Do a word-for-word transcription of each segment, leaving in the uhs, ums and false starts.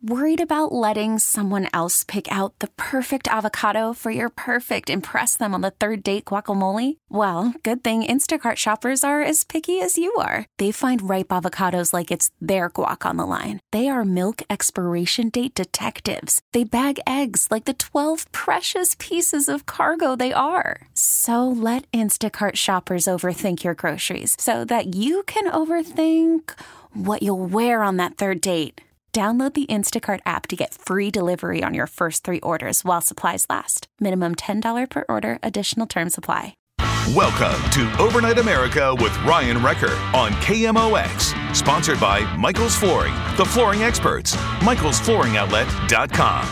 Worried about letting someone else pick out the perfect avocado for your perfect impress them on the third date guacamole? Well, good thing Instacart shoppers are as picky as you are. They find ripe avocados like it's their guac on the line. They are milk expiration date detectives. They bag eggs like the twelve precious pieces of cargo they are. So let Instacart shoppers overthink your groceries so that you can overthink what you'll wear on that third date. Download the Instacart app to get free delivery on your first three orders while supplies last. Minimum ten dollars per order. Additional terms apply. Welcome to Overnight America with Ryan Recker on K M O X. Sponsored by Michael's Flooring, the flooring experts. Michaels Flooring Outlet dot com.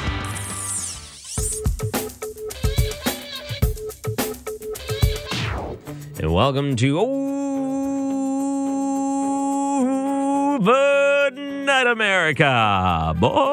And welcome to Overnight America.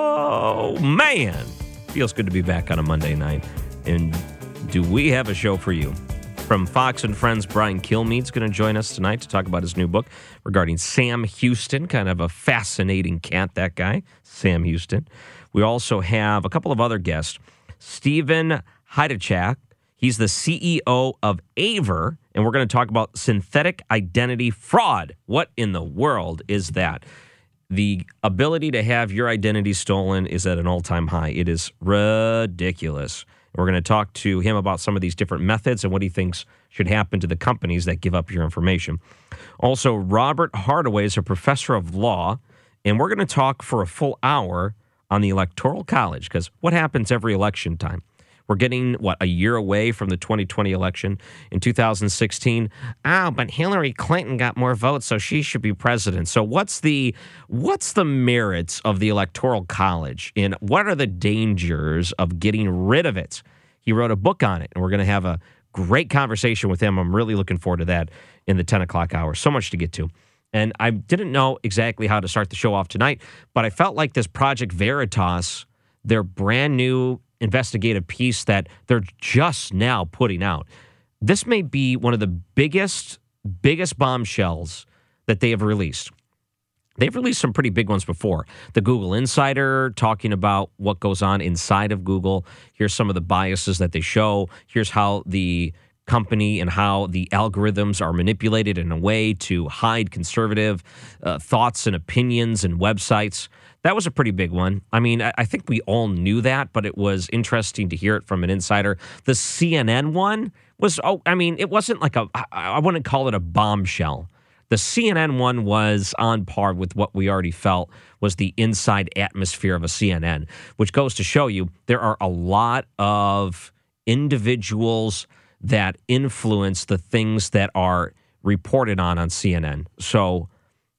Oh, man. Feels good to be back on a Monday night. And do we have a show for you? From Fox and Friends, Brian Kilmeade's going to join us tonight to talk about his new book regarding Sam Houston. Kind of a fascinating cat, that guy, Sam Houston. We also have a couple of other guests. Stephen Hydachak. He's the C E O of Aver, and we're going to talk about synthetic identity fraud. What in the world is that? The ability to have your identity stolen is at an all-time high. It is ridiculous. We're going to talk to him about some of these different methods and what he thinks should happen to the companies that give up your information. Also, Robert Hardaway is a professor of law, and we're going to talk for a full hour on the Electoral College, because what happens every election time? We're getting, what, a year away from the twenty twenty election in two thousand sixteen. Oh, but Hillary Clinton got more votes, so she should be president. So what's the what's the merits of the Electoral College, and what are the dangers of getting rid of it? He wrote a book on it, and we're going to have a great conversation with him. I'm really looking forward to that in the ten o'clock hour. So much to get to. And I didn't know exactly how to start the show off tonight, but I felt like this Project Veritas, their brand new investigative piece that they're just now putting out. This may be one of the biggest, biggest bombshells that they have released. They've released some pretty big ones before. The Google Insider talking about what goes on inside of Google. Here's some of the biases that they show. Here's how the company and how the algorithms are manipulated in a way to hide conservative uh, thoughts and opinions and websites. That was a pretty big one. I mean, I think we all knew that, but it was interesting to hear it from an insider. The C N N one was, oh, I mean, it wasn't like a, I wouldn't call it a bombshell. The C N N one was on par with what we already felt was the inside atmosphere of a C N N, which goes to show you there are a lot of individuals that influence the things that are reported on on C N N. So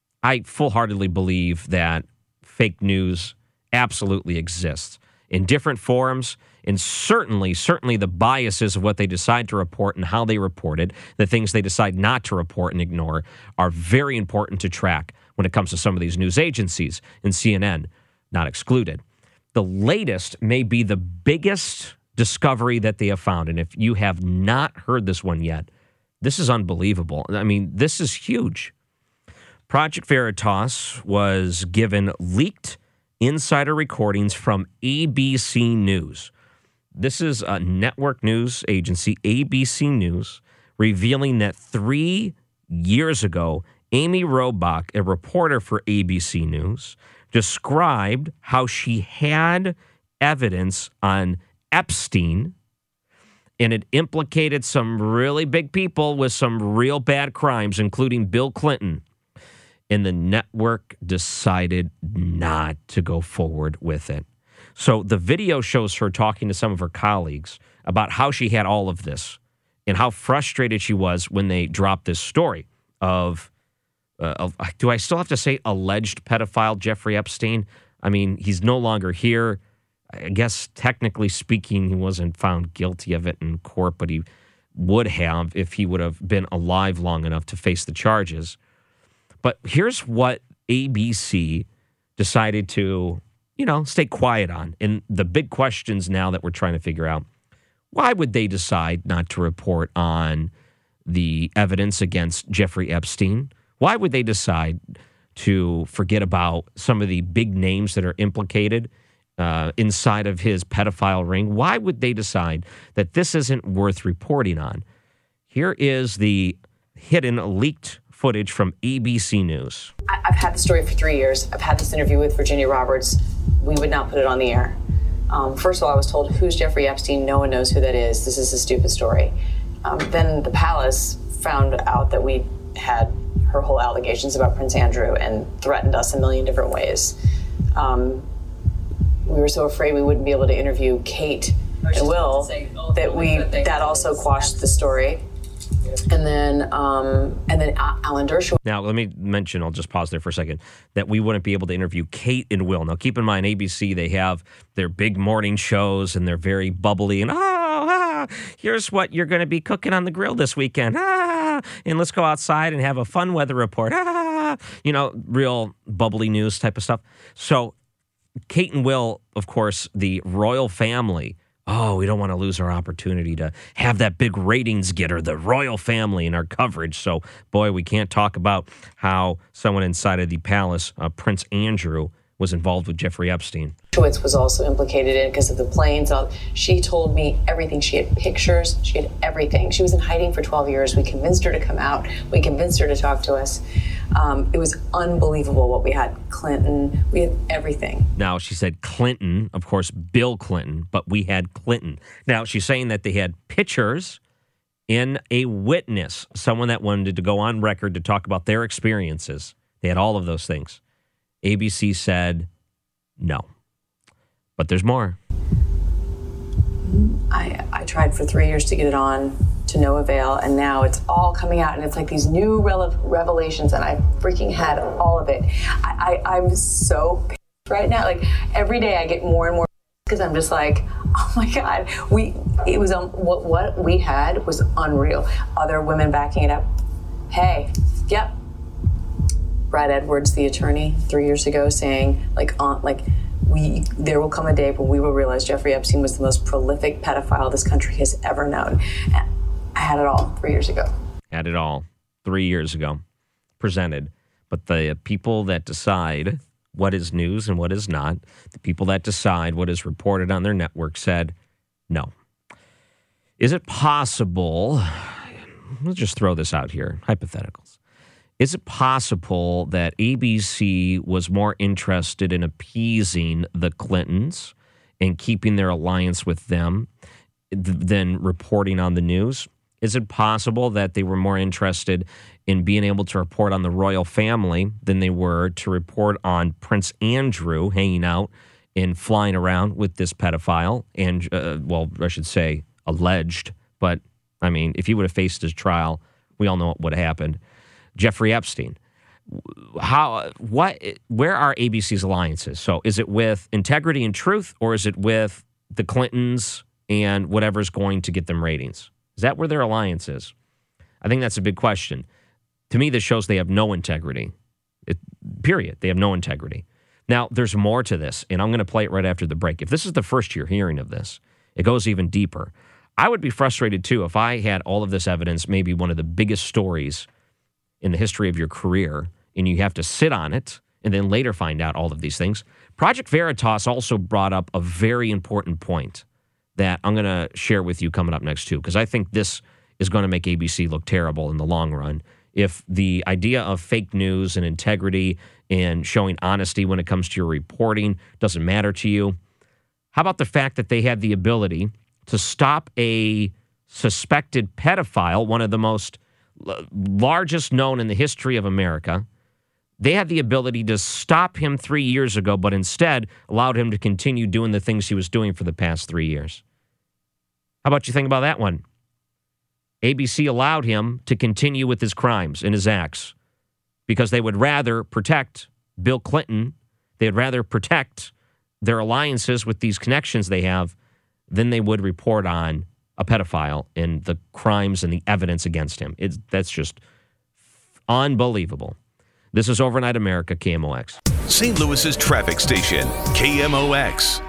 I full-heartedly believe that fake news absolutely exists in different forms, and certainly, certainly the biases of what they decide to report and how they report it, the things they decide not to report and ignore, are very important to track when it comes to some of these news agencies, and C N N not excluded. The latest may be the biggest discovery that they have found, and if you have not heard this one yet, this is unbelievable. I mean, this is huge. Project Veritas was given leaked insider recordings from A B C News. This is a network news agency, A B C News, revealing that three years ago, Amy Robach, a reporter for A B C News, described how she had evidence on Epstein, and it implicated some really big people with some real bad crimes, including Bill Clinton. And the network decided not to go forward with it. So the video shows her talking to some of her colleagues about how she had all of this and how frustrated she was when they dropped this story of, uh, of do I still have to say alleged pedophile Jeffrey Epstein? I mean, he's no longer here. I guess technically speaking, he wasn't found guilty of it in court, but he would have if he would have been alive long enough to face the charges. But here's what A B C decided to, you know, stay quiet on. And the big questions now that we're trying to figure out, why would they decide not to report on the evidence against Jeffrey Epstein? Why would they decide to forget about some of the big names that are implicated uh, inside of his pedophile ring? Why would they decide that this isn't worth reporting on? Here is the hidden leaked footage from A B C News. I've had the story for three years. I've had this interview with Virginia Roberts. We would not put it on the air. Um, first of all, I was told, who's Jeffrey Epstein? No one knows who that is. This is a stupid story. Um, then the palace found out that we had her whole allegations about Prince Andrew and threatened us a million different ways. Um, we were so afraid we wouldn't be able to interview Kate and Will say, oh, that we that also quashed the story. And then, um, and then Alan Dershowitz. Now, let me mention, I'll just pause there for a second, that we wouldn't be able to interview Kate and Will. Now, keep in mind, A B C, they have their big morning shows, and they're very bubbly, and, oh, ah, here's what you're going to be cooking on the grill this weekend, ah, and let's go outside and have a fun weather report, ah, you know, real bubbly news type of stuff. So, Kate and Will, of course, the royal family. Oh, we don't want to lose our opportunity to have that big ratings getter, the royal family, in our coverage. So, boy, we can't talk about how someone inside of the palace, uh, Prince Andrew, was involved with Jeffrey Epstein. Dershowitz was also implicated in it because of the planes. She told me everything. She had pictures. She had everything. She was in hiding for twelve years. We convinced her to come out. We convinced her to talk to us. Um, it was unbelievable what we had. Clinton. We had everything. Now, she said Clinton, of course, Bill Clinton, but we had Clinton. Now, she's saying that they had pictures in a witness, someone that wanted to go on record to talk about their experiences. They had all of those things. A B C said no. But there's more. I, I tried for three years to get it on, to no avail, and now it's all coming out, and it's like these new rele- revelations, and I freaking had all of it. I, I, I'm so pissed right now. Like, every day I get more and more because I'm just like, oh my God, we, it was, um, what, what we had was unreal. Other women backing it up. Hey, yep. Brad Edwards, the attorney, three years ago, saying, like, on, like, we, there will come a day when we will realize Jeffrey Epstein was the most prolific pedophile this country has ever known. And I had it all three years ago. Had it all three years ago, presented. But the people that decide what is news and what is not, the people that decide what is reported on their network said no. Is it possible, let's just throw this out here, hypotheticals. Is it possible that A B C was more interested in appeasing the Clintons and keeping their alliance with them than reporting on the news? Is it possible that they were more interested in being able to report on the royal family than they were to report on Prince Andrew hanging out and flying around with this pedophile? And, uh, well, I should say alleged, but, I mean, if he would have faced his trial, we all know what would have happened. Jeffrey Epstein. How? What? Where are A B C's alliances? So is it with Integrity and Truth, or is it with the Clintons and whatever's going to get them ratings? Is that where their alliance is? I think that's a big question. To me, this shows they have no integrity. It, period. They have no integrity. Now, there's more to this, and I'm going to play it right after the break. If this is the first you're hearing of this, it goes even deeper. I would be frustrated, too, if I had all of this evidence, maybe one of the biggest stories in the history of your career, and you have to sit on it and then later find out all of these things. Project Veritas also brought up a very important point that I'm going to share with you coming up next, too, because I think this is going to make A B C look terrible in the long run. If the idea of fake news and integrity and showing honesty when it comes to your reporting doesn't matter to you, how about the fact that they had the ability to stop a suspected pedophile, one of the most largest known in the history of America? They had the ability to stop him three years ago, but instead allowed him to continue doing the things he was doing for the past three years. How about you think about that one? A B C allowed him to continue with his crimes and his acts because they would rather protect Bill Clinton. They'd rather protect their alliances with these connections they have than they would report on a pedophile and the crimes and the evidence against him. It's, that's just unbelievable. This is Overnight America, K M O X. Saint Louis's traffic station, K M O X.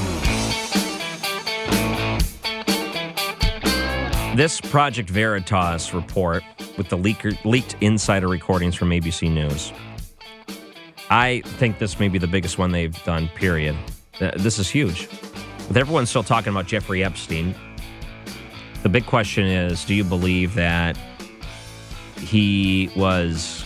This Project Veritas report with the leaker, leaked insider recordings from A B C News I think this may be the biggest one they've done, period. Uh, this is huge. With everyone still talking about Jeffrey Epstein, the big question is, do you believe that he was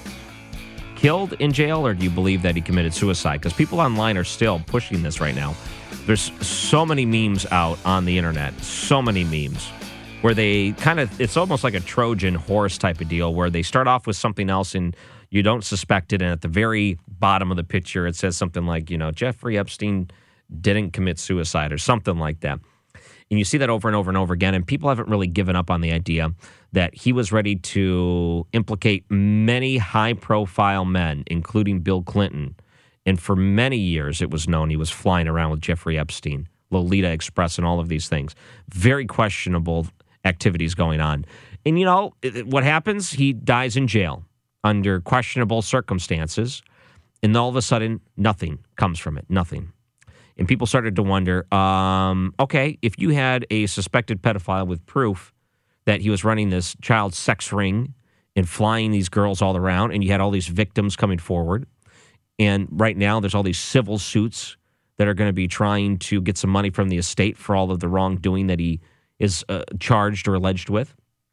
killed in jail, or do you believe that he committed suicide? Because people online are still pushing this right now. There's so many memes out on the internet, so many memes, where they kind of, it's almost like a Trojan horse type of deal, where they start off with something else and you don't suspect it, and at the very bottom of the picture, it says something like, you know, Jeffrey Epstein didn't commit suicide or something like that. And you see that over and over and over again, and people haven't really given up on the idea that he was ready to implicate many high-profile men, including Bill Clinton. And for many years, it was known he was flying around with Jeffrey Epstein, Lolita Express, and all of these things. Very questionable activities going on. And, you know, what happens? He dies in jail under questionable circumstances, and all of a sudden, nothing comes from it, nothing. And people started to wonder, um, okay, if you had a suspected pedophile with proof that he was running this child sex ring and flying these girls all around, and you had all these victims coming forward, and right now there's all these civil suits that are going to be trying to get some money from the estate for all of the wrongdoing that he is uh, charged or alleged with.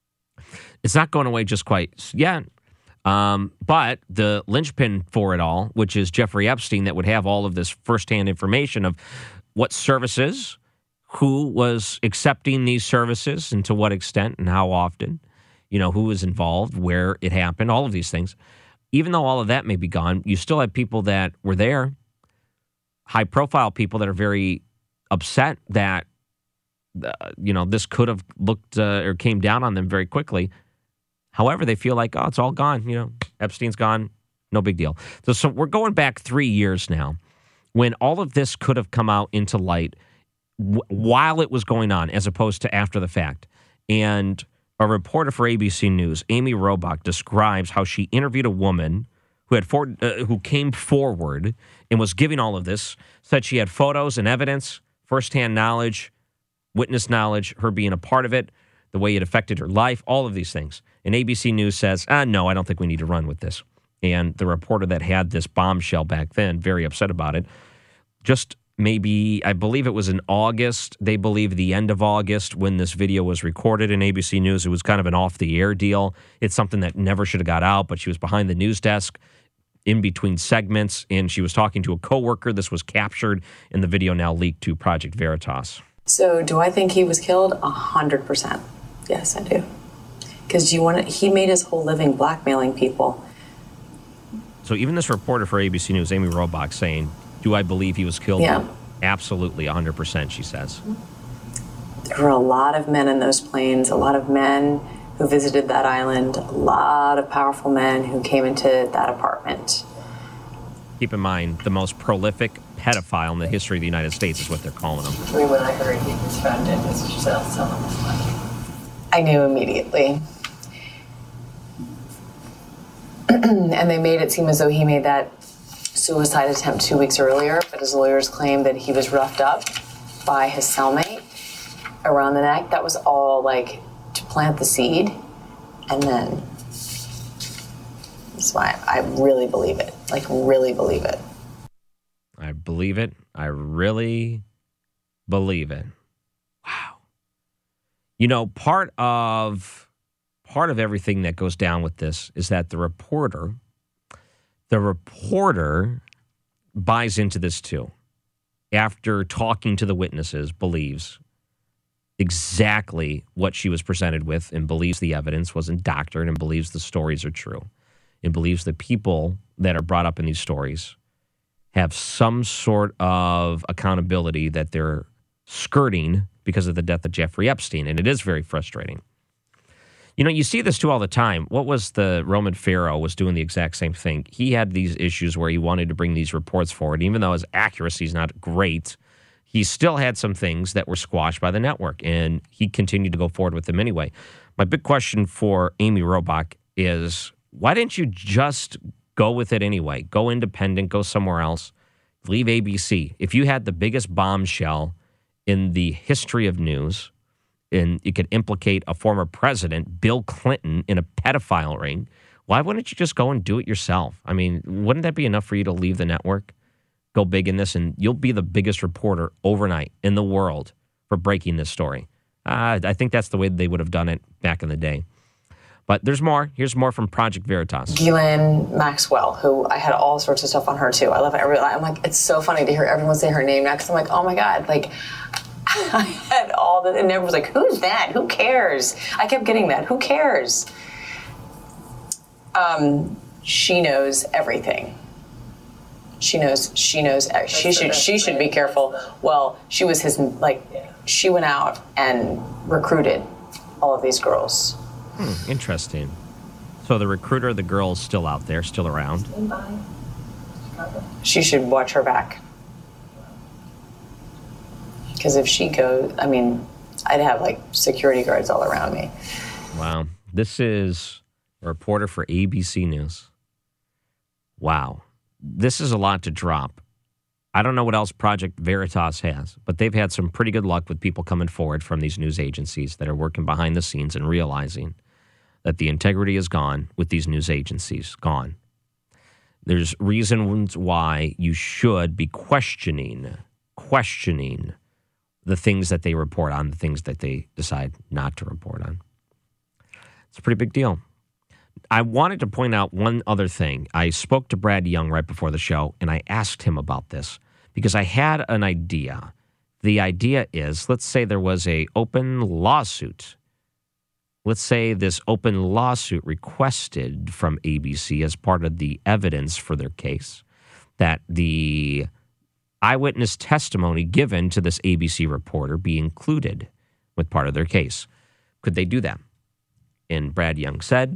It's not going away just quite yet. Um, but the linchpin for it all, which is Jeffrey Epstein, that would have all of this firsthand information of what services, who was accepting these services, and to what extent and how often, you know, who was involved, where it happened, all of these things. Even though all of that may be gone, you still have people that were there, high-profile people that are very upset that, uh, you know, this could have looked uh, or came down on them very quickly. However, they feel like, oh, it's all gone. You know, Epstein's gone. No big deal. So, so we're going back three years now when all of this could have come out into light w- while it was going on, as opposed to after the fact. And a reporter for A B C News, Amy Robach, describes how she interviewed a woman who had for, uh, who came forward and was giving all of this, said she had photos and evidence, firsthand knowledge, witness knowledge, her being a part of it, the way it affected her life, all of these things. And A B C News says, ah, no, I don't think we need to run with this. And the reporter that had this bombshell back then, very upset about it, just maybe, I believe it was in August, they believe the end of August when this video was recorded in A B C News. It was kind of an off-the-air deal. It's something that never should have got out, but she was behind the news desk in between segments, and she was talking to a coworker. This was captured, and the video now leaked to Project Veritas. So do I think he was killed? A hundred percent. Yes, I do. Because you want to, he made his whole living blackmailing people. So even this reporter for A B C News, Amy Robach, saying, do I believe he was killed? Yeah. Absolutely, one hundred percent, she says. There were a lot of men in those planes, a lot of men who visited that island, a lot of powerful men who came into that apartment. Keep in mind, the most prolific pedophile in the history of the United States is what they're calling him. When I heard he was found dead, Mister Giselle selling his money. I knew immediately. And they made it seem as though he made that suicide attempt two weeks earlier, but his lawyers claimed that he was roughed up by his cellmate around the neck. That was all like to plant the seed, and then that's why I really believe it. Like, really believe it. I believe it. I really believe it. Wow. You know, part of part of everything that goes down with this is that the reporter, the reporter buys into this too. After talking to the witnesses, believes exactly what she was presented with and believes the evidence wasn't doctored and believes the stories are true and believes the people that are brought up in these stories have some sort of accountability that they're skirting because of the death of Jeffrey Epstein. And it is very frustrating. You know, you see this too all the time. What was the Roman Pharaoh was doing the exact same thing. He had these issues where he wanted to bring these reports forward. Even though his accuracy is not great, he still had some things that were squashed by the network, and he continued to go forward with them anyway. My big question for Amy Robach is, why didn't you just go with it anyway? Go independent, go somewhere else, leave A B C. If you had the biggest bombshell in the history of news, and it could implicate a former president, Bill Clinton, in a pedophile ring, Why wouldn't you just go and do it yourself? I mean, wouldn't that be enough for you to leave the network, go big in this, and you'll be the biggest reporter overnight in the world for breaking this story? Uh, I think that's the way they would have done it back in the day. But there's more. Here's more from Project Veritas. Ghislaine Maxwell, who I had all sorts of stuff on her too. I love it. I'm like, it's so funny to hear everyone say her name now because I'm like, oh my God, like I had all the, and everyone was like, who's that? Who cares? I kept getting that. Who cares? Um, she knows everything. She knows. She knows. She should. She should be careful. Well, she was his. Like, she went out and recruited all of these girls. Hmm, interesting. So the recruiter of the girl is still out there, still around. She should watch her back. Because if she goes, I mean, I'd have like security guards all around me. Wow. This is a reporter for A B C News. Wow. This is a lot to drop. I don't know what else Project Veritas has, but they've had some pretty good luck with people coming forward from these news agencies that are working behind the scenes and realizing that the integrity is gone with these news agencies. Gone. There's reasons why you should be questioning, questioning the things that they report on, the things that they decide not to report on. It's a pretty big deal. I wanted to point out one other thing. I spoke to Brad Young right before the show, and I asked him about this because I had an idea. The idea is, let's say there was a open lawsuit. Let's say this open lawsuit requested from A B C as part of the evidence for their case that the eyewitness testimony given to this A B C reporter be included with part of their case. Could they do that? And Brad Young said,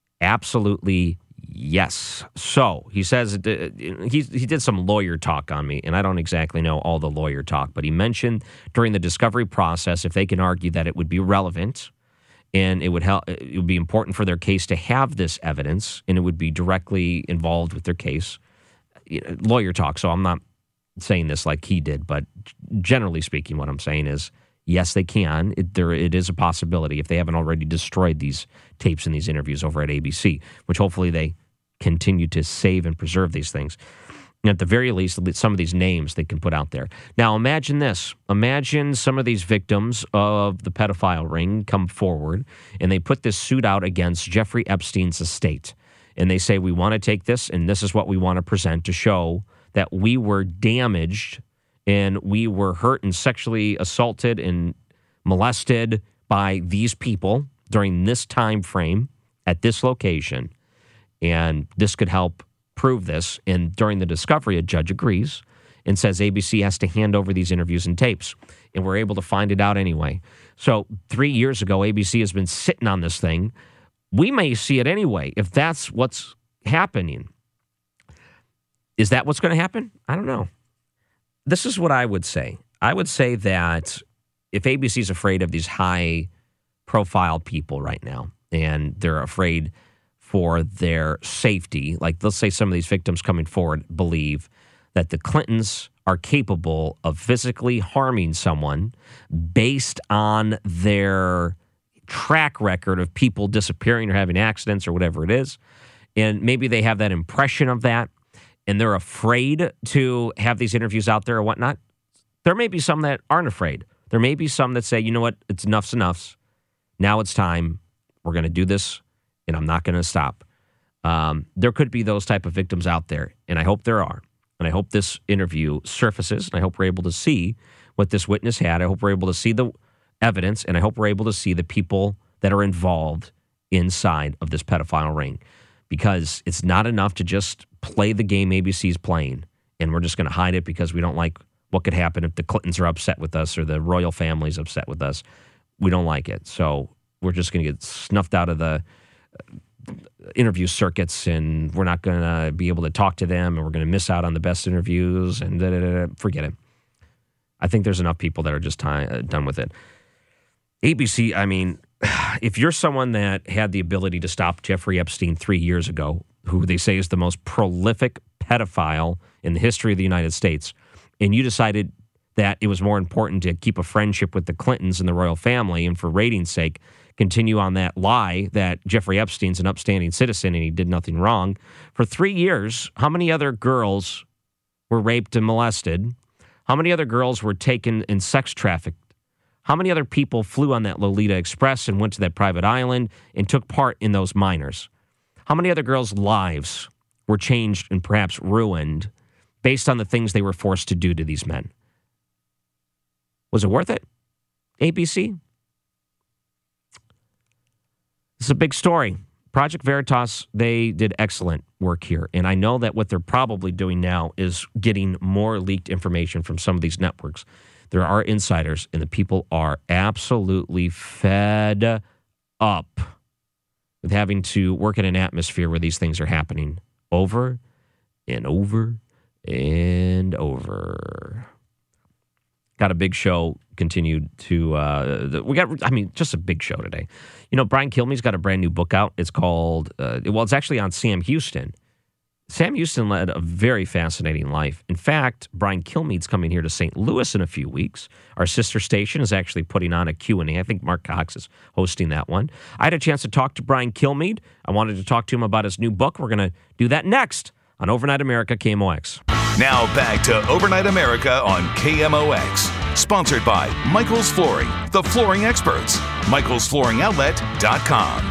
absolutely yes. So he says he, he did some lawyer talk on me, and I don't exactly know all the lawyer talk, but he mentioned during the discovery process, if they can argue that it would be relevant and it would help, it would be important for their case to have this evidence, and it would be directly involved with their case. You know, lawyer talk. So I'm not saying this like he did, but generally speaking, what I'm saying is, yes, they can. It, there, it is a possibility if they haven't already destroyed these tapes and these interviews over at A B C, which hopefully they continue to save and preserve these things. And at the very least, some of these names they can put out there. Now, imagine this. Imagine some of these victims of the pedophile ring come forward, and they put this suit out against Jeffrey Epstein's estate. And they say, we want to take this, and this is what we want to present to show that we were damaged and we were hurt and sexually assaulted and molested by these people during this time frame at this location. And this could help prove this. And during the discovery, a judge agrees and says A B C has to hand over these interviews and tapes. And we're able to find it out anyway. So three years ago, A B C has been sitting on this thing. We may see it anyway if that's what's happening. Is that what's going to happen? I don't know. This is what I would say. I would say that if A B C is afraid of these high-profile people right now, and they're afraid for their safety, like let's say some of these victims coming forward believe that the Clintons are capable of physically harming someone based on their track record of people disappearing or having accidents or whatever it is, and maybe they have that impression of that, and they're afraid to have these interviews out there or whatnot. There may be some that aren't afraid. There may be some that say, you know what, it's enough's enough. Now it's time. We're going to do this, and I'm not going to stop. Um, there could be those type of victims out there, and I hope there are. And I hope this interview surfaces, and I hope we're able to see what this witness had. I hope we're able to see the evidence, and I hope we're able to see the people that are involved inside of this pedophile ring. Because it's not enough to just play the game A B C's playing, and we're just going to hide it because we don't like what could happen if the Clintons are upset with us or the royal family's upset with us. We don't like it. So we're just going to get snuffed out of the interview circuits, and we're not going to be able to talk to them, and we're going to miss out on the best interviews, and da, da, da, da. Forget it. I think there's enough people that are just tie, uh, done with it. A B C, I mean, if you're someone that had the ability to stop Jeffrey Epstein three years ago, who they say is the most prolific pedophile in the history of the United States, and you decided that it was more important to keep a friendship with the Clintons and the royal family, and for ratings' sake, continue on that lie that Jeffrey Epstein's an upstanding citizen and he did nothing wrong. For three years, how many other girls were raped and molested? How many other girls were taken and sex trafficked? How many other people flew on that Lolita Express and went to that private island and took part in those minors? How many other girls' lives were changed and perhaps ruined based on the things they were forced to do to these men? Was it worth it? A B C? It's a big story. Project Veritas, they did excellent work here. And I know that what they're probably doing now is getting more leaked information from some of these networks. There are insiders, and the people are absolutely fed up with having to work in an atmosphere where these things are happening over and over and over. Got a big show continued to, uh, we got, I mean, just a big show today. You know, Brian Kilmeade's got a brand new book out. It's called, uh, well, it's actually on Sam Houston. Sam Houston led a very fascinating life. In fact, Brian Kilmeade's coming here to Saint Louis in a few weeks. Our sister station is actually putting on a Q and A. I think Mark Cox is hosting that one. I had a chance to talk to Brian Kilmeade. I wanted to talk to him about his new book. We're going to do that next on Overnight America, K M O X. Now back to Overnight America on K M O X. Sponsored by Michael's Flooring, the flooring experts. Michaels Flooring Outlet dot com.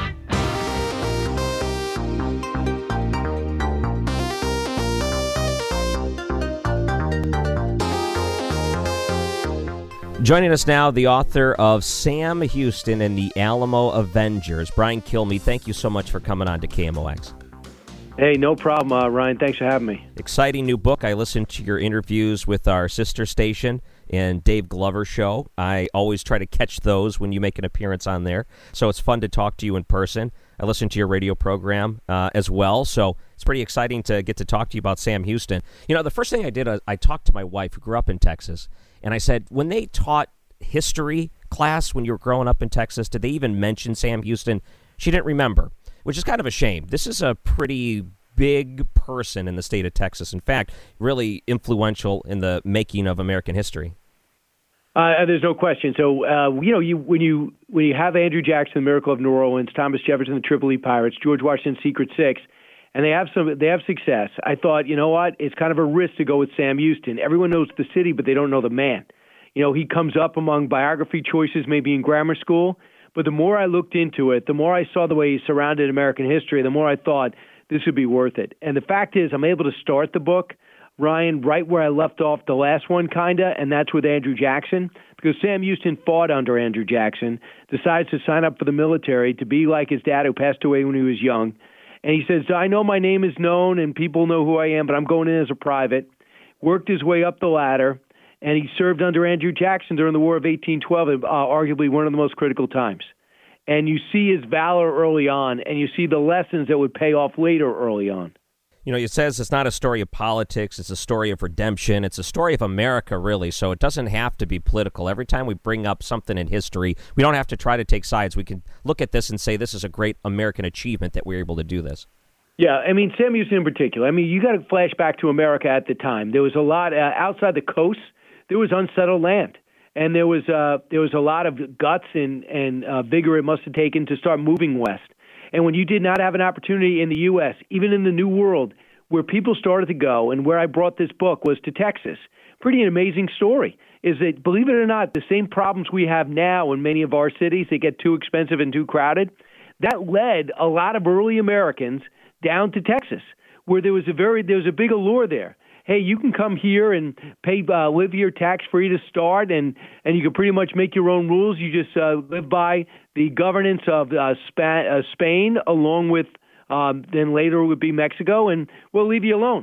Joining us now, the author of Sam Houston and the Alamo Avengers, Brian Kilmeade. Thank you so much for coming on to K M O X. Hey, no problem, uh, Ryan. Thanks for having me. Exciting new book. I listened to your interviews with our sister station and Dave Glover show. I always try to catch those when you make an appearance on there. So it's fun to talk to you in person. I listened to your radio program uh, as well. So it's pretty exciting to get to talk to you about Sam Houston. You know, the first thing I did, uh, I talked to my wife who grew up in Texas. And I said, when they taught history class when you were growing up in Texas, did they even mention Sam Houston? She didn't remember, which is kind of a shame. This is a pretty big person in the state of Texas. In fact, really influential in the making of American history. Uh, there's no question. So, uh, you know, you when you when you have Andrew Jackson, the Miracle of New Orleans, Thomas Jefferson, the Tripoli Pirates, George Washington's Secret Six, and they have some, they have success. I thought, you know what? It's kind of a risk to go with Sam Houston. Everyone knows the city, but they don't know the man. You know, he comes up among biography choices, maybe in grammar school. But the more I looked into it, the more I saw the way he surrounded American history, the more I thought this would be worth it. And the fact is, I'm able to start the book, Ryan, right where I left off the last one, kind of, and that's with Andrew Jackson. Because Sam Houston fought under Andrew Jackson, decides to sign up for the military to be like his dad who passed away when he was young. And he says, I know my name is known and people know who I am, but I'm going in as a private. Worked his way up the ladder, and he served under Andrew Jackson during the War of eighteen twelve, uh, arguably one of the most critical times. And you see his valor early on, and you see the lessons that would pay off later early on. You know, it says it's not a story of politics, it's a story of redemption, it's a story of America, really, so it doesn't have to be political. Every time we bring up something in history, we don't have to try to take sides. We can look at this and say this is a great American achievement that we're able to do this. Yeah, I mean, Sam Houston in particular. I mean, you got to flash back to America at the time. There was a lot, uh, outside the coast, there was unsettled land. And there was uh, there was a lot of guts and, and uh, vigor it must have taken to start moving west. And when you did not have an opportunity in the U S, even in the New World, where people started to go, and where I brought this book was to Texas. Pretty amazing story is that, believe it or not, the same problems we have now in many of our cities, they get too expensive and too crowded, that led a lot of early Americans down to Texas, where there was a very there was a big allure there. Hey, you can come here and pay uh, live here tax-free to start, and, and you can pretty much make your own rules. You just uh, live by the governance of uh, Spa- uh, Spain, along with um, then later it would be Mexico, and we'll leave you alone.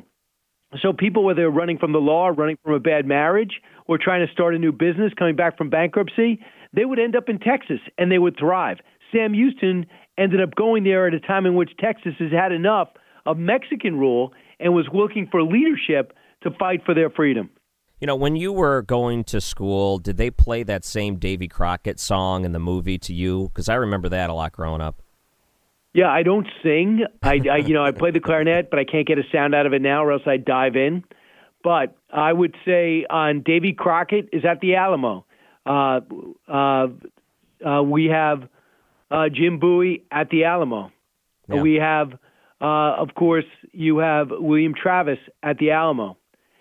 So people, whether they're running from the law, running from a bad marriage, or trying to start a new business, coming back from bankruptcy, they would end up in Texas, and they would thrive. Sam Houston ended up going there at a time in which Texas has had enough of Mexican rule and was looking for leadership to fight for their freedom. You know, when you were going to school, did they play that same Davy Crockett song in the movie to you? Because I remember that a lot growing up. Yeah, I don't sing. I, I, you know, I play the clarinet, but I can't get a sound out of it now, or else I dive in. But I would say on Davy Crockett is at the Alamo. Uh, uh, uh, we have uh, Jim Bowie at the Alamo. Yeah. We have, uh, of course, you have William Travis at the Alamo.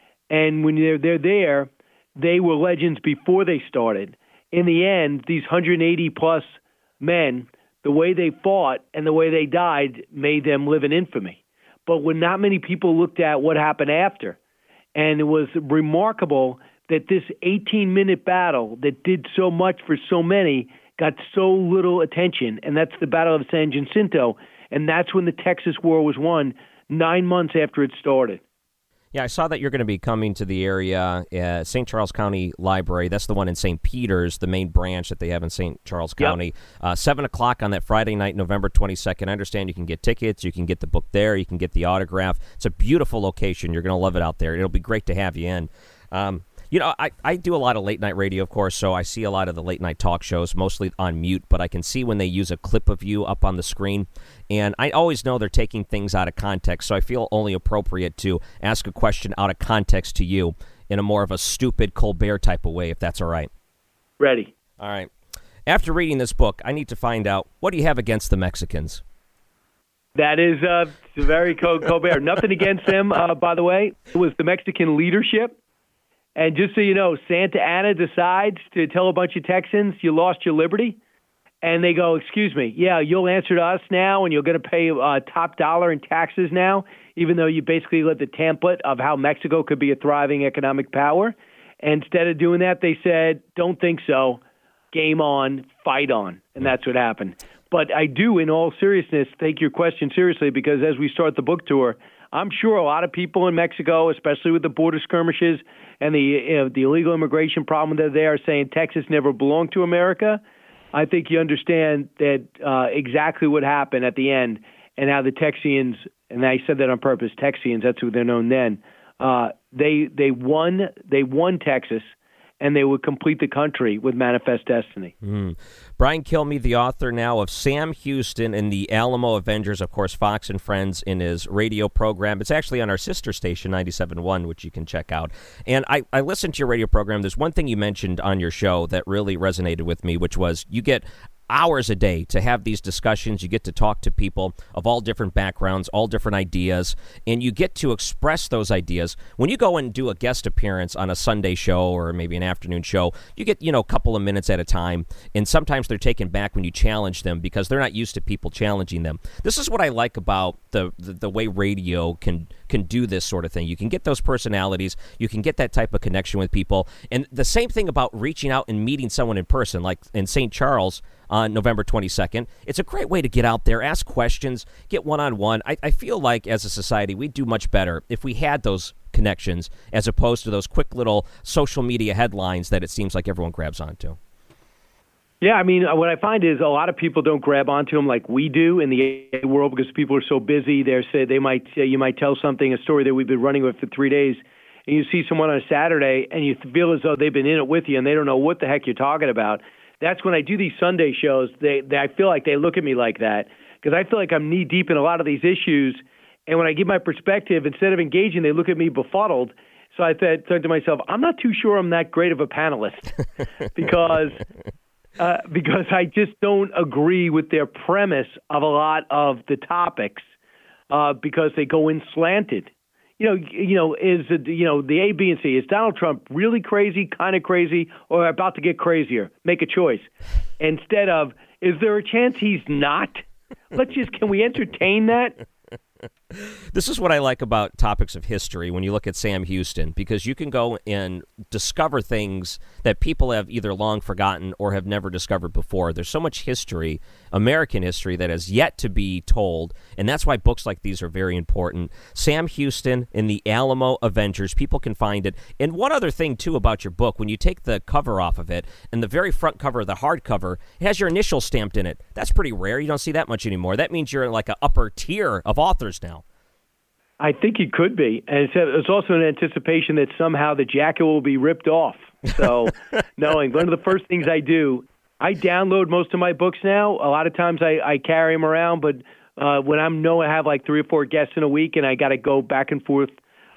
And when they're, they're there, they were legends before they started. In the end, these one hundred eighty plus men, the way they fought and the way they died made them live in infamy. But when not many people looked at what happened after, and it was remarkable that this eighteen-minute battle that did so much for so many got so little attention, and that's the Battle of San Jacinto, and that's when the Texas War was won nine months after it started. Yeah, I saw that you're going to be coming to the area, uh, Saint Charles County Library. That's the one in Saint Peter's, the main branch that they have in Saint Charles County. Yep. Uh, seven o'clock on that Friday night, November twenty-second. I understand you can get tickets. You can get the book there. You can get the autograph. It's a beautiful location. You're going to love it out there. It'll be great to have you in. Um, You know, I, I do a lot of late-night radio, of course, so I see a lot of the late-night talk shows, mostly on mute, but I can see when they use a clip of you up on the screen, and I always know they're taking things out of context, so I feel only appropriate to ask a question out of context to you in a more of a stupid Colbert type of way, if that's all right. Ready. All right. After reading this book, I need to find out, what do you have against the Mexicans? That is uh, very Col- Colbert. Nothing against them, uh, by the way. It was the Mexican leadership. And just so you know, Santa Anna decides to tell a bunch of Texans, you lost your liberty. And they go, excuse me, yeah, you'll answer to us now and you're going to pay uh, top dollar in taxes now, even though you basically led the template of how Mexico could be a thriving economic power. And instead of doing that, they said, don't think so. Game on, fight on. And that's what happened. But I do, in all seriousness, take your question seriously, because as we start the book tour, I'm sure a lot of people in Mexico, especially with the border skirmishes and the you know, the illegal immigration problem that they are saying Texas never belonged to America. I think you understand that uh, exactly what happened at the end and how the Texians, and I said that on purpose, Texians, that's who they're known then, uh, they they won they won Texas, and they would complete the country with Manifest Destiny. Mm. Brian Kilmeade, the author now of Sam Houston and the Alamo Avengers, of course, Fox and Friends in his radio program. It's actually on our sister station, ninety-seven point one, which you can check out. And I, I listened to your radio program. There's one thing you mentioned on your show that really resonated with me, which was you get hours a day to have these discussions. You get to talk to people of all different backgrounds, all different ideas, and you get to express those ideas. When you go and do a guest appearance on a Sunday show or maybe an afternoon show, you get, you know, a couple of minutes at a time, and sometimes they're taken back when you challenge them because they're not used to people challenging them. This is what I like about the, the, the way radio can can do this sort of thing. You can get those personalities, you can get that type of connection with people, and the same thing about reaching out and meeting someone in person, like in Saint Charles on November twenty-second. It's a great way to get out there, ask questions, get one-on-one. I, I feel like as a society, we'd do much better if we had those connections as opposed to those quick little social media headlines that it seems like everyone grabs onto. Yeah, I mean, what I find is a lot of people don't grab onto them like we do in the A I world because people are so busy. They're say they might uh, you might tell something, a story that we've been running with for three days, and you see someone on a Saturday, and you feel as though they've been in it with you, and they don't know what the heck you're talking about. That's when I do these Sunday shows. They, they I feel like they look at me like that because I feel like I'm knee deep in a lot of these issues, and when I give my perspective, instead of engaging, they look at me befuddled. So I thought, thought to myself, I'm not too sure I'm that great of a panelist because. Uh, because I just don't agree with their premise of a lot of the topics uh, because they go in slanted. You know, you know, is it, you know the A, B, and C? Is Donald Trump really crazy, kind of crazy, or about to get crazier? Make a choice. Instead of, is there a chance he's not? Let's just, can we entertain that? This is what I like about topics of history when you look at Sam Houston, because you can go and discover things that people have either long forgotten or have never discovered before. There's so much history, American history, that has yet to be told, and that's why books like these are very important. Sam Houston and the Alamo Avengers, people can find it. And one other thing, too, about your book, when you take the cover off of it, and the very front cover, the hardcover, it has your initial stamped in it. That's pretty rare. You don't see that much anymore. That means you're like an upper tier of authors now. I think it could be. And it's, it's also an anticipation that somehow the jacket will be ripped off. So knowing one of the first things I do, I download most of my books now. A lot of times I, I carry them around, but uh, when I'm know I have like three or four guests in a week and I got to go back and forth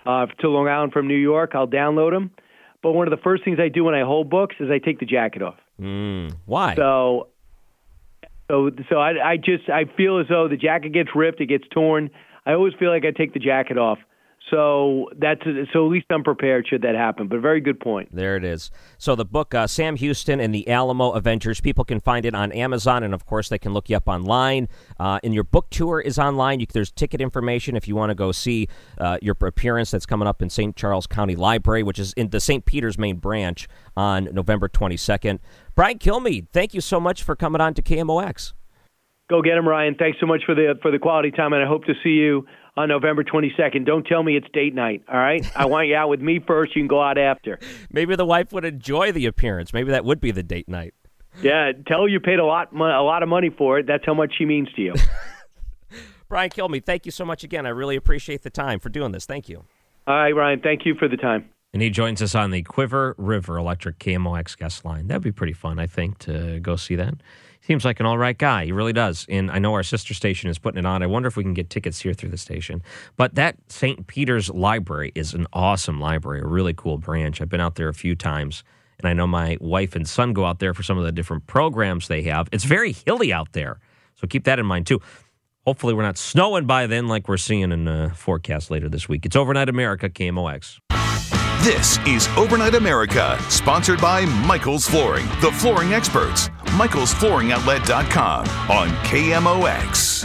uh, to Long Island from New York. I'll download them. But one of the first things I do when I hold books is I take the jacket off. Mm, why? So, so, so I, I just I feel as though the jacket gets ripped, it gets torn. I always feel like I take the jacket off. So that's so at least I'm prepared should that happen. But very good point. There it is. So the book, uh, Sam Houston and the Alamo Avengers, people can find it on Amazon, and of course they can look you up online. Uh, and your book tour is online. You, there's ticket information if you want to go see uh, your appearance that's coming up in Saint Charles County Library, which is in the Saint Peter's main branch on November twenty-second. Brian Kilmeade, thank you so much for coming on to K M O X. Go get him, Ryan. Thanks so much for the for the quality time, and I hope to see you on November twenty-second. Don't tell me it's date night, all right? I want you out with me first. You can go out after. Maybe the wife would enjoy the appearance. Maybe that would be the date night. Yeah, tell her you paid a lot a lot of money for it. That's how much she means to you. Brian Kilmeade, thank you so much again. I really appreciate the time for doing this. Thank you. All right, Ryan. Thank you for the time. And he joins us on the Quiver River Electric K M O X guest line. That'd be pretty fun, I think, to go see that. Seems like an all right guy. He really does. And I know our sister station is putting it on. I wonder if we can get tickets here through the station. But that Saint Peter's Library is an awesome library, a really cool branch. I've been out there a few times, and I know my wife and son go out there for some of the different programs they have. It's very hilly out there, so keep that in mind, too. Hopefully we're not snowing by then like we're seeing in the forecast later this week. It's Overnight America, K M O X. This is Overnight America, sponsored by Michael's Flooring, the flooring experts. Michaels Flooring Outlet dot com on K M O X.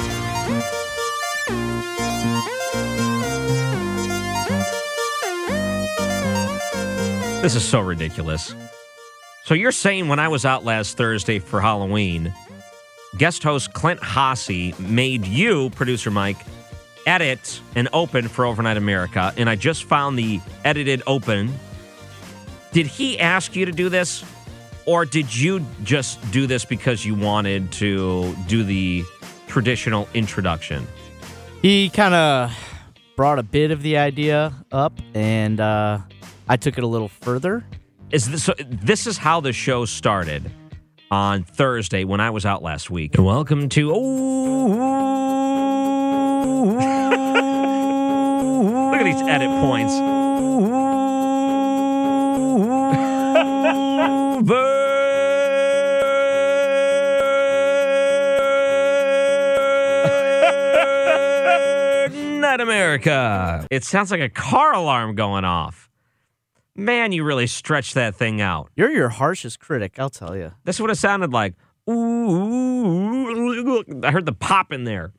This is so ridiculous. So you're saying when I was out last Thursday for Halloween, guest host Clint Haase made you, producer Mike, edit and open for Overnight America, and I just found the edited open. Did he ask you to do this, or did you just do this because you wanted to do the traditional introduction? He kind of brought a bit of the idea up, and uh, I took it a little further. Is this, so this is how the show started on Thursday when I was out last week. And welcome to... Oh, look at these edit points. Night America. It sounds like a car alarm going off. Man, you really stretched that thing out. You're your harshest critic, I'll tell you. That's what it sounded like. Ooh, I heard the pop in there.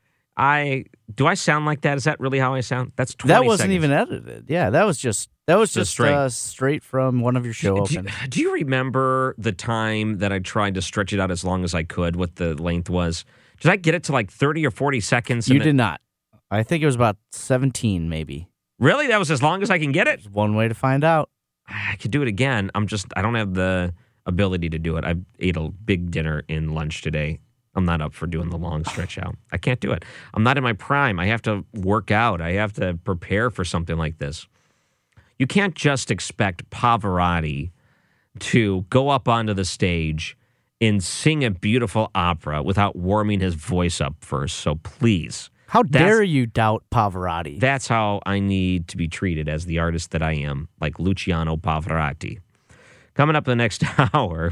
I do I sound like that? Is that really how I sound? That's twenty That wasn't seconds. even edited. Yeah, that was just that was just, Just straight. Uh, straight from one of your show Do you, opens. do you remember the time that I tried to stretch it out as long as I could, what the length was? Did I get it to like thirty or forty seconds? You and did then, not. I think it was about seventeen, maybe. Really? That was as long as I can get it? There's one way to find out. I could do it again. I'm just, I don't have the ability to do it. I ate a big dinner in lunch today. I'm not up for doing the long stretch out. I can't do it. I'm not in my prime. I have to work out. I have to prepare for something like this. You can't just expect Pavarotti to go up onto the stage and sing a beautiful opera without warming his voice up first. So please. How That's- dare you doubt Pavarotti? That's how I need to be treated as the artist that I am, like Luciano Pavarotti. Coming up in the next hour,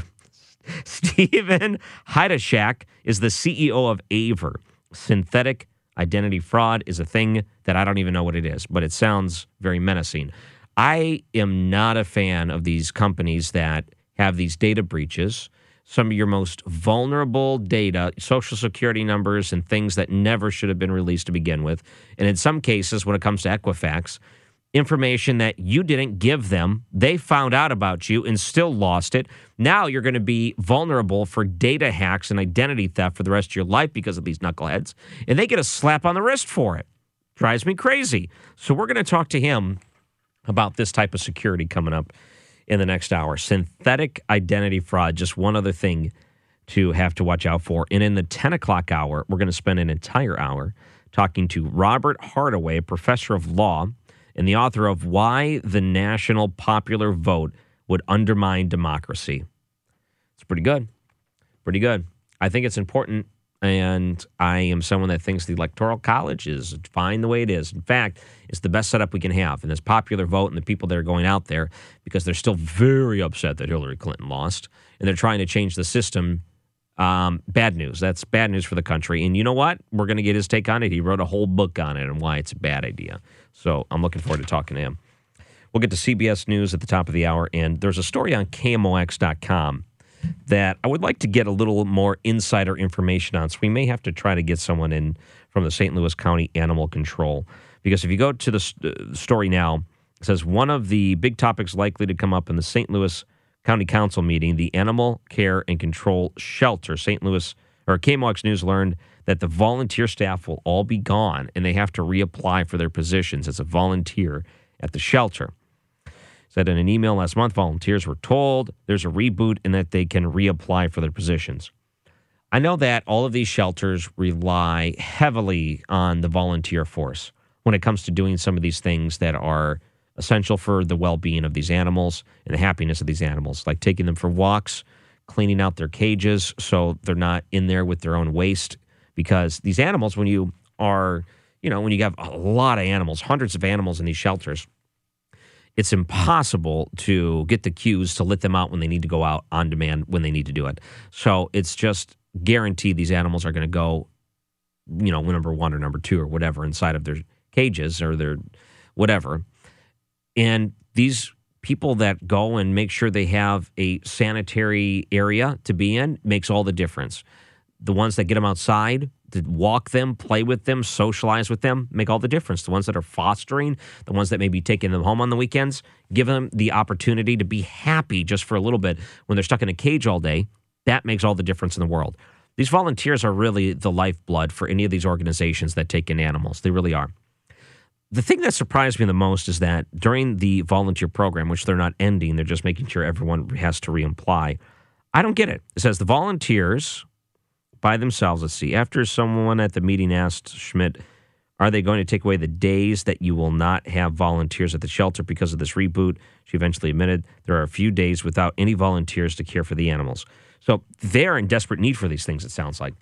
Stephen Hydashak is the C E O of Aver. Synthetic identity fraud is a thing that I don't even know what it is, but it sounds very menacing. I am not a fan of these companies that have these data breaches. Some of your most vulnerable data, social security numbers, and things that never should have been released to begin with. And in some cases, when it comes to Equifax, information that you didn't give them, they found out about you and still lost it. Now you're going to be vulnerable for data hacks and identity theft for the rest of your life because of these knuckleheads. And they get a slap on the wrist for it. Drives me crazy. So we're going to talk to him about this type of security coming up in the next hour. Synthetic identity fraud, just one other thing to have to watch out for. And in the ten o'clock hour, we're going to spend an entire hour talking to Robert Hardaway, a professor of law and the author of Why the National Popular Vote Would Undermine Democracy. It's pretty good. Pretty good. I think it's important And I am someone that thinks the Electoral College is fine the way it is. In fact, it's the best setup we can have. And this popular vote and the people that are going out there, because they're still very upset that Hillary Clinton lost, and they're trying to change the system. Um, bad news. That's bad news for the country. And you know what? We're going to get his take on it. He wrote a whole book on it and why it's a bad idea. So I'm looking forward to talking to him. We'll get to C B S News at the top of the hour. And there's a story on K M O X dot com that I would like to get a little more insider information on. So we may have to try to get someone in from the Saint Louis County Animal Control. Because if you go to the uh, story now, it says one of the big topics likely to come up in the Saint Louis County Council meeting, the Animal Care and Control Shelter. Saint Louis, or K M O X News learned that the volunteer staff will all be gone and they have to reapply for their positions as a volunteer at the shelter. Said in an email last month, volunteers were told there's a reboot and that they can reapply for their positions. I know that all of these shelters rely heavily on the volunteer force when it comes to doing some of these things that are essential for the well-being of these animals and the happiness of these animals, like taking them for walks, cleaning out their cages so they're not in there with their own waste. Because these animals, when you are, you know, when you have a lot of animals, hundreds of animals in these shelters, it's impossible to get the cues to let them out when they need to go out on demand when they need to do it. So it's just guaranteed these animals are going to go, you know, number one or number two or whatever inside of their cages or their whatever. And these people that go and make sure they have a sanitary area to be in makes all the difference. The ones that get them outside, to walk them, play with them, socialize with them, make all the difference. The ones that are fostering, the ones that may be taking them home on the weekends, give them the opportunity to be happy just for a little bit when they're stuck in a cage all day. That makes all the difference in the world. These volunteers are really the lifeblood for any of these organizations that take in animals. They really are. The thing that surprised me the most is that during the volunteer program, which they're not ending, they're just making sure everyone has to reapply. I don't get it. It says the volunteers by themselves, let's see, after someone at the meeting asked Schmidt, are they going to take away the days that you will not have volunteers at the shelter because of this reboot? She eventually admitted there are a few days without any volunteers to care for the animals. So they're in desperate need for these things, it sounds like.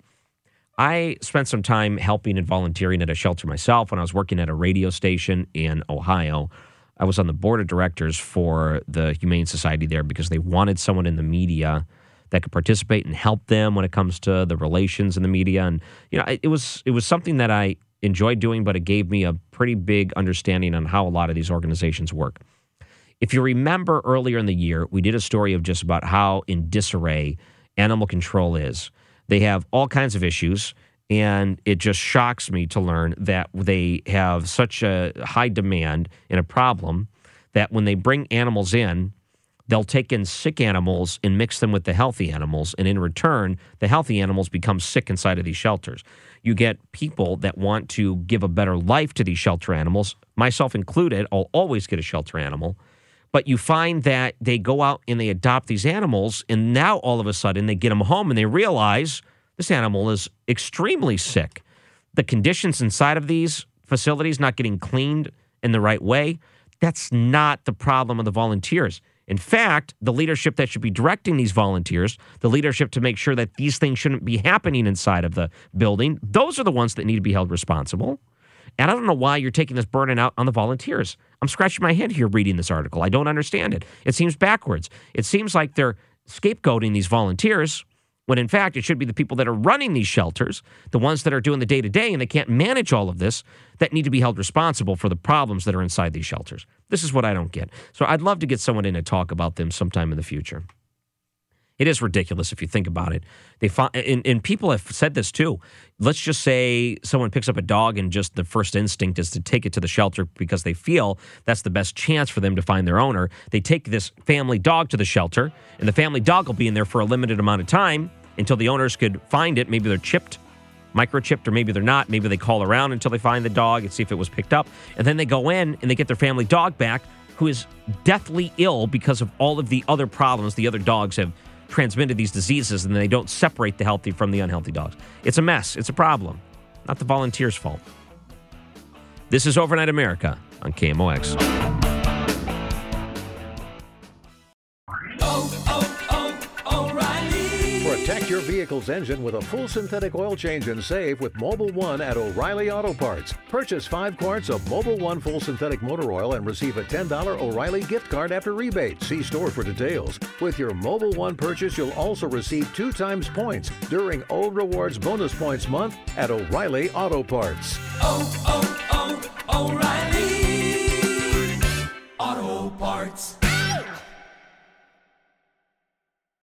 I spent some time helping and volunteering at a shelter myself when I was working at a radio station in Ohio. I was on the board of directors for the Humane Society there because they wanted someone in the media that could participate and help them when it comes to the relations in the media. And, you know, it was it was something that I enjoyed doing, but it gave me a pretty big understanding on how a lot of these organizations work. If you remember earlier in the year, we did a story of just about how in disarray animal control is. They have all kinds of issues, and it just shocks me to learn that they have such a high demand and a problem that when they bring animals in, they'll take in sick animals and mix them with the healthy animals, and in return, the healthy animals become sick inside of these shelters. You get people that want to give a better life to these shelter animals, myself included. I'll always get a shelter animal. But you find that they go out and they adopt these animals, and now all of a sudden they get them home and they realize this animal is extremely sick. The conditions inside of these facilities not getting cleaned in the right way, that's not the problem of the volunteers. In fact, the leadership that should be directing these volunteers, the leadership to make sure that these things shouldn't be happening inside of the building, those are the ones that need to be held responsible. And I don't know why you're taking this burden out on the volunteers. I'm scratching my head here reading this article. I don't understand it. It seems backwards. It seems like they're scapegoating these volunteers when, in fact, it should be the people that are running these shelters, the ones that are doing the day-to-day and they can't manage all of this, that need to be held responsible for the problems that are inside these shelters. This is what I don't get. So I'd love to get someone in to talk about them sometime in the future. It is ridiculous if you think about it. They find, and, and people have said this too. Let's just say someone picks up a dog and just the first instinct is to take it to the shelter because they feel that's the best chance for them to find their owner. They take this family dog to the shelter, and the family dog will be in there for a limited amount of time until the owners could find it. Maybe they're chipped, microchipped, or maybe they're not. Maybe they call around until they find the dog and see if it was picked up. And then they go in and they get their family dog back, who is deathly ill because of all of the other problems the other dogs have transmitted these diseases, and they don't separate the healthy from the unhealthy dogs. It's a mess. It's a problem. Not the volunteers' fault. This is Overnight America on K M O X. Oh, oh, oh, O'Reilly. We're at Protect your vehicle's engine with a full synthetic oil change and save with Mobil one at O'Reilly Auto Parts. Purchase five quarts of Mobil one full synthetic motor oil and receive a ten dollars O'Reilly gift card after rebate. See store for details. With your Mobil one purchase, you'll also receive two times points during O Rewards Bonus Points Month at O'Reilly Auto Parts. Oh, oh, oh, O'Reilly.